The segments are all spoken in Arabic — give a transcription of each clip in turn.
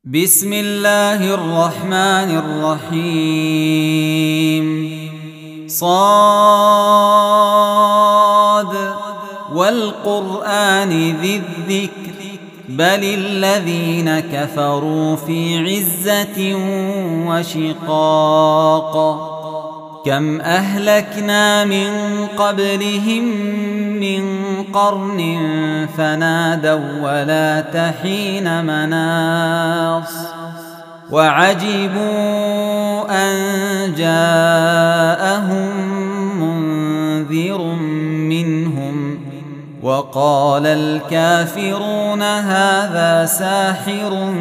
بسم الله الرحمن الرحيم صاد والقرآن ذي الذكر بل الذين كفروا في عزة وشقاق كم أهلكنا من قبلهم من قرن فنادوا ولا تحين مناص وعجبوا أن جاءهم منذر منهم وقال الكافرون هذا ساحر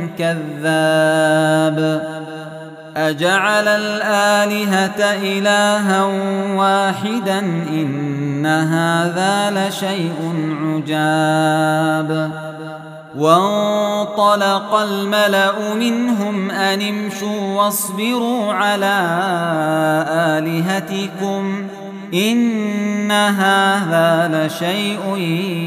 كذاب أجعل الآلهة إلها واحدا إن هذا لشيء عجاب وانطلق الملأ منهم أن امشوا واصبروا على آلهتكم إن هذا لشيء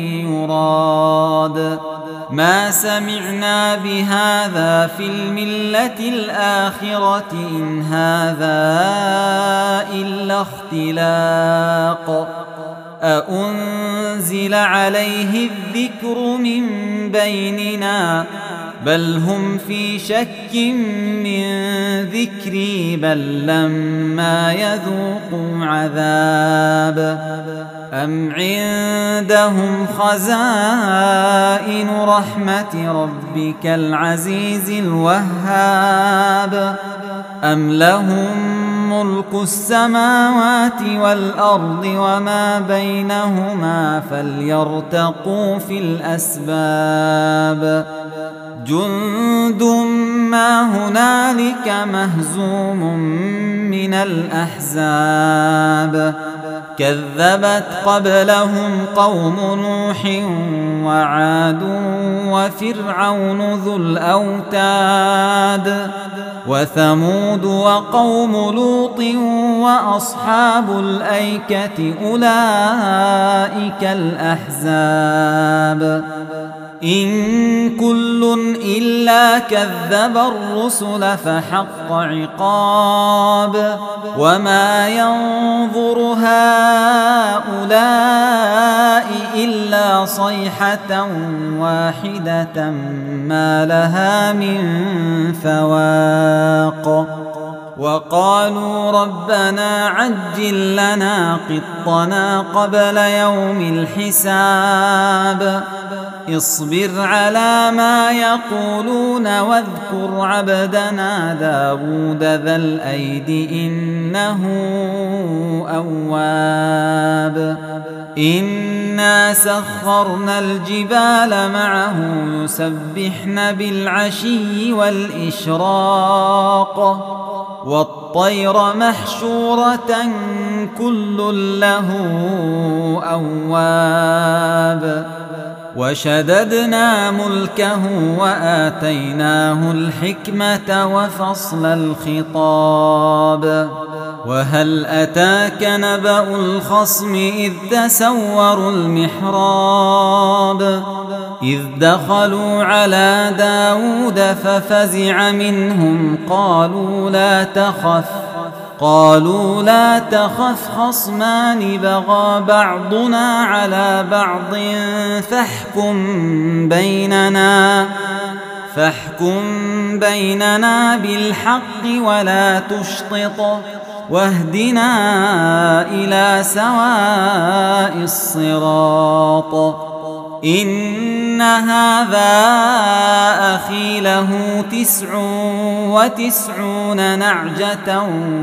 يراد ما سمعنا بهذا في الملة الآخرة إن هذا إلا اختلاق أأنزل عليه الذكر من بيننا بل هم في شك من ذكري بل لما يذوقوا عذاب أم عندهم خزائن رحمة ربك العزيز الوهاب أم لهم ملك السماوات والأرض وما بينهما فليرتقوا في الأسباب جند ما هنالك مهزوم من الأحزاب كذبت قبلهم قوم نوح وعاد وفرعون ذو الأوتاد وثمود وقوم لوط وأصحاب الأيكة أولئك الأحزاب إن كل إلا كذب الرسل فحق عقاب وما ينظر هؤلاء إلا صيحة واحدة ما لها من فواق وقالوا ربنا عجل لنا قطنا قبل يوم الحساب اصبر على ما يقولون واذكر عبدنا داود ذا الأيد إنه أواب إنا سخرنا الجبال معه يسبحن بالعشي والإشراق والطير محشورة كل له أواب وشددنا ملكه وآتيناه الحكمة وفصل الخطاب وهل أتاك نبأ الخصم إذ تسوروا المحراب إذ دخلوا على داود ففزع منهم قالوا لا تخف خصمان بغى بعضنا على بعض فاحكم بيننا بالحق ولا تشطط واهدنا إلى سواء الصراط إن هذا أخي له 99 نعجة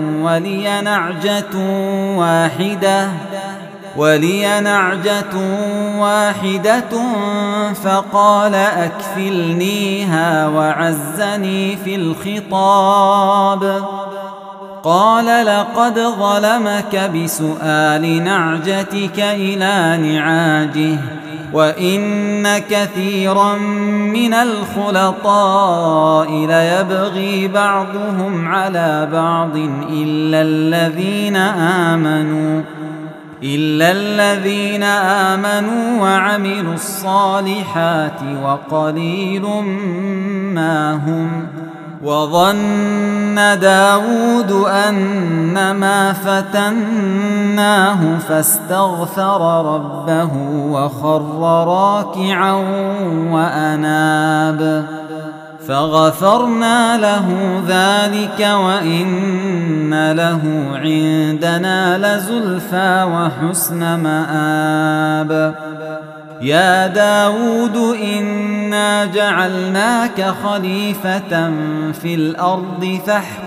ولي نعجة واحدة فقال أكفلنيها وعزني في الخطاب قال لقد ظلمك بسؤال نعجتك إلى نعاجه وإن كثيرا من الخلطاء ليبغي بعضهم على بعض إلا إلا الذين آمنوا وعملوا الصالحات وقليل ما هم. وظن داود أنما فتناه فاستغفر ربه وخر راكعا وأناب فغفرنا له ذلك وإن له عندنا لزلفى وحسن مآب. يا داود إنا جعلناك خليفة في الأرض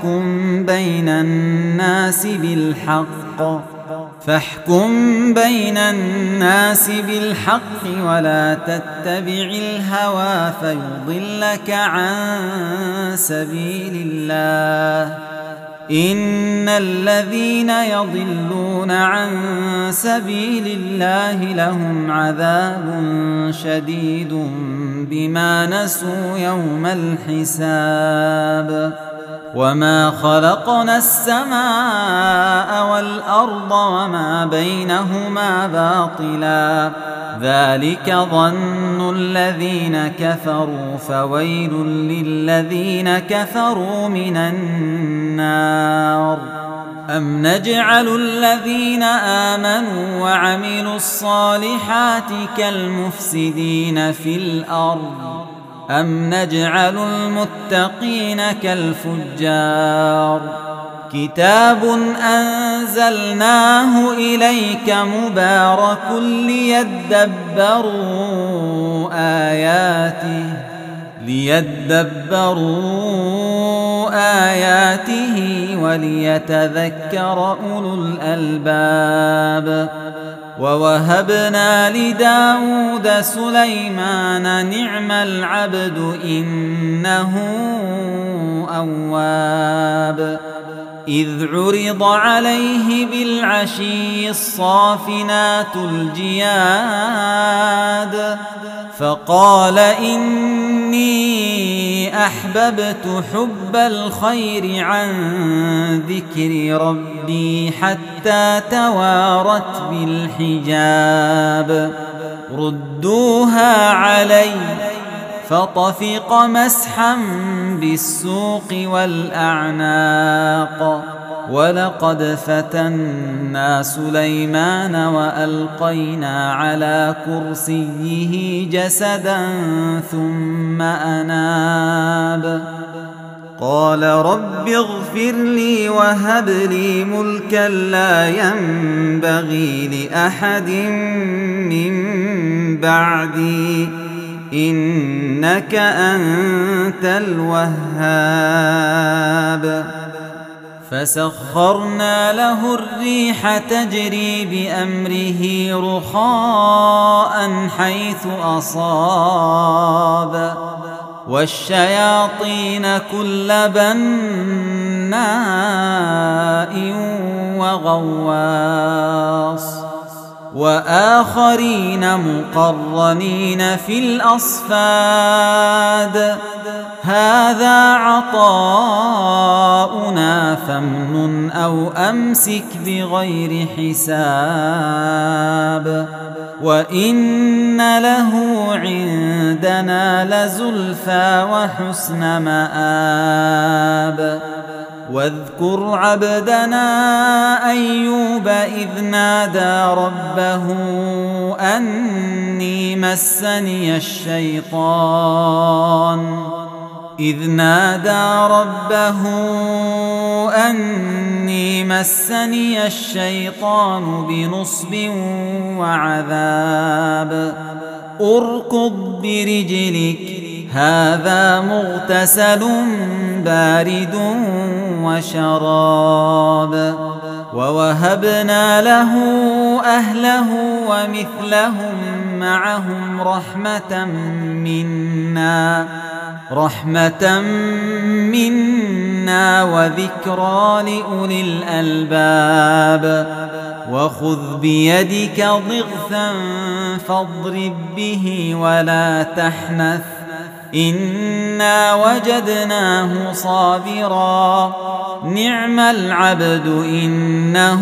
فاحكم بين الناس بالحق ولا تتبع الهوى فيضلك عن سبيل الله. إن الذين يضلون عن سبيل الله لهم عذاب شديد بما نسوا يوم الحساب. وما خلقنا السماء والأرض وما بينهما باطلا ذلك ظن الذين كفروا فويل للذين كفروا من النار. أم نجعل الذين آمنوا وعملوا الصالحات كالمفسدين في الأرض أم نجعل المتقين كالفجار. كتاب أنزلناه إليك مبارك ليدبروا آياته وليتذكر أولو الألباب. ووهبنا لداود سليمان نعم العبد إنه أواب. إذ عرض عليه بالعشي الصافنات الجياد فقال إني أحببت حب الخير عن ذكر ربي حتى توارت بالحجاب. ردوها علي فطفق مسحا بالسوق والأعناق. ولقد فتنا سليمان وألقينا على كرسيه جسدا ثم أناب. قال رب اغفر لي وهب لي ملكا لا ينبغي لأحد من بعدي إنك أنت الوهاب. فسخرنا له الريح تجري بأمره رخاء حيث أصاب والشياطين كل بناء وغواص وآخرين مقرنين في الأصفاد. هذا عطاؤنا فامنن أو أمسك بغير حساب. وإن له عندنا لزلفى وحسن مآب. واذكر عبدنا أيوب إذ نادى ربه أني مسني الشيطان بنصب وعذاب. اركض برجلك هذا مغتسل بارد وشراب. ووهبنا له أهله ومثلهم معهم رحمة منا وذكرى لأولي الألباب. وخذ بيدك ضغثا فاضرب به ولا تحنث إنا وجدناه صابرا نعم العبد إنه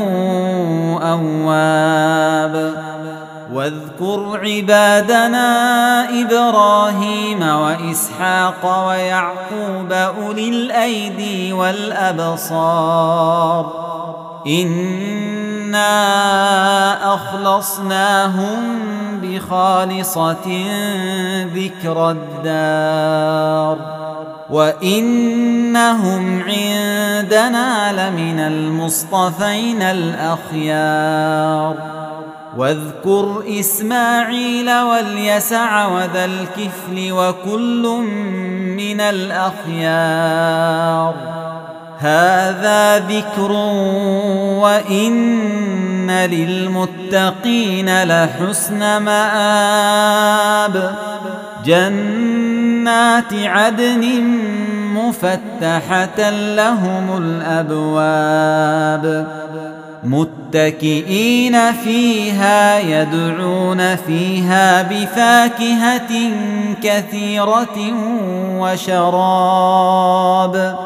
أواب. واذكر عبادنا إبراهيم وإسحاق ويعقوب أولي الأيدي والأبصار إنا أخلصناهم بخالصة ذكر الدار وإنهم عندنا لمن المصطفين الأخيار. واذكر إسماعيل واليسع وذا الكفل وكل من الأخيار هذا ذكر وإن للمتقين لحسن مآب. جنات عدن مفتحة لهم الأبواب متكئين فيها يدعون فيها بفاكهة كثيرة وشراب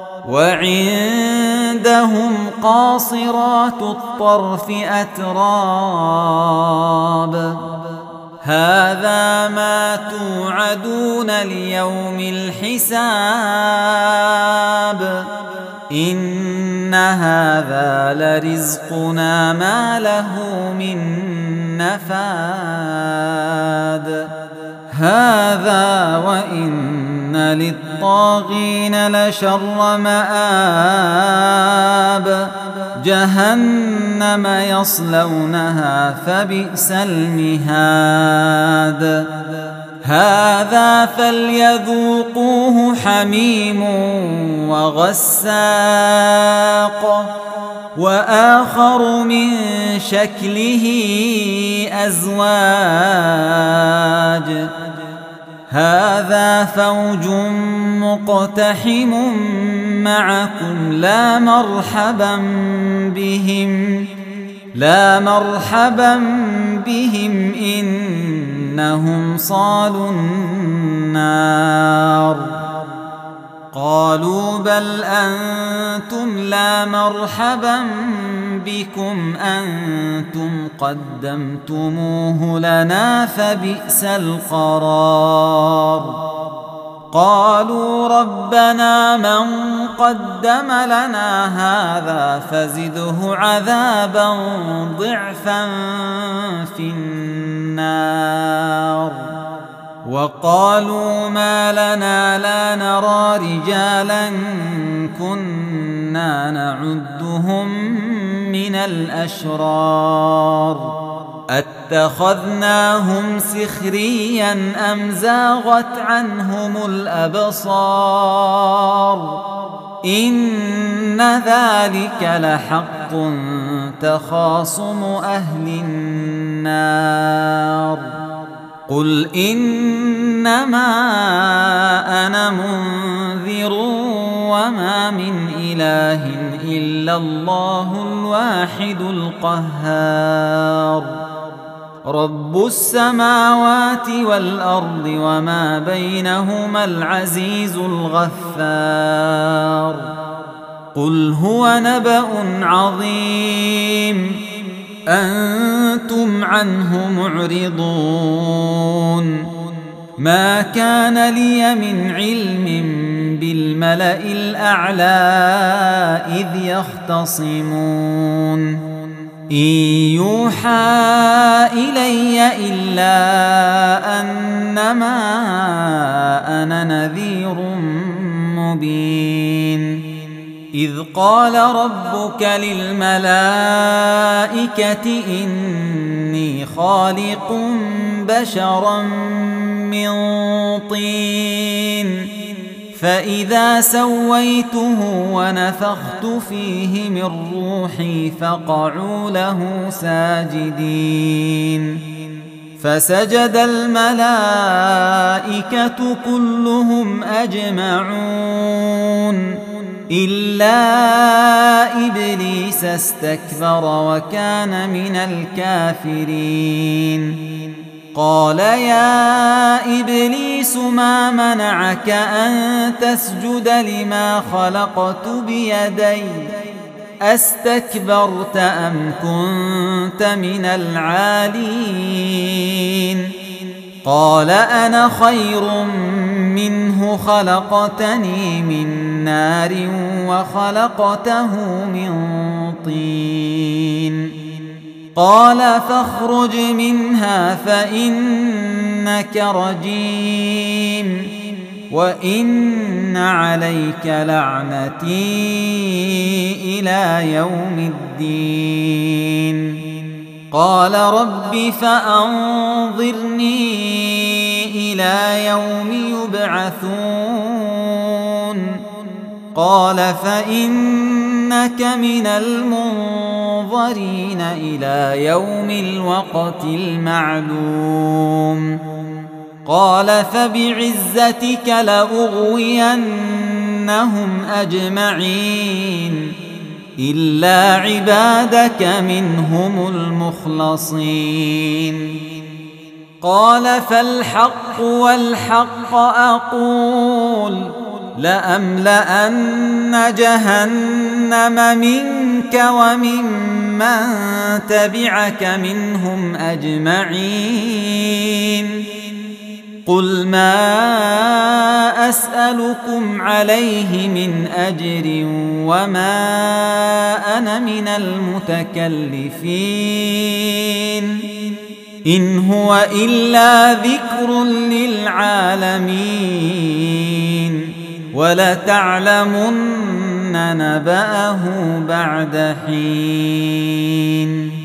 وعندهم قاصرات الطرف أتراب هذا ما توعدون ليوم الحساب إن هذا لرزقنا ما له من نفاد. هذا وإن للطاغين لشر مآب جهنم يصلونها فبئس المهاد. هذا فليذوقوه حميم وغساق وآخر من شكله أزواج هذا فوج مقتحم معكم لا مرحبا بهم إنهم صالوا النار. قالوا بل أنتم لا مرحبا بكم أنتم قدمتموه لنا فبئس القرار. قالوا ربنا من قدم لنا هذا فزده عذابا ضعفا في النار. وقالوا ما لنا لا نرى رجالا كنا نعدهم من الأشرار أتخذناهم سخريا أم زاغت عنهم الأبصار إن ذلك لحق تخاصم أهل النار. قل إنما أنا منذر وما من إله إلا الله الواحد القهار. رب السماوات والأرض وما بينهما العزيز الغفار. قل هو نبأ عظيم أنتم عنه معرضون. ما كان لي من علم بالملأ الأعلى إذ يختصمون إن يوحى إلي إلا أنما أنا نذير مبين. إذ قال ربك للملائكة إني خالق بشرا من طين فإذا سويته ونفخت فيه من روحي فقعوا له ساجدين. فسجد الملائكة كلهم أجمعون إلا إبليس استكبر وكان من الكافرين. قال يا إبليس ما منعك أن تسجد لما خلقت بيدي أستكبرت أم كنت من العالين قال أنا خير منه خلقتني من نار وخلقته من طين قال فاخرج منها فإنك رجيم وإن عليك لعنتي إلى يوم الدين قال رب فأنظرني إلى يوم يبعثون قال فإنك من المنظرين إلى يوم الوقت المعلوم قال فبعزتك لأغوينهم أجمعين إلا عبادك منهم المخلصين قال فالحق والحق أقول لأملأن جهنم منك وممن تبعك منهم أجمعين قل ما أسألكم عليه من أجر وما أنا من المتكلفين إن هو إلا ذكر للعالمين ولتعلمن نبأه بعد حين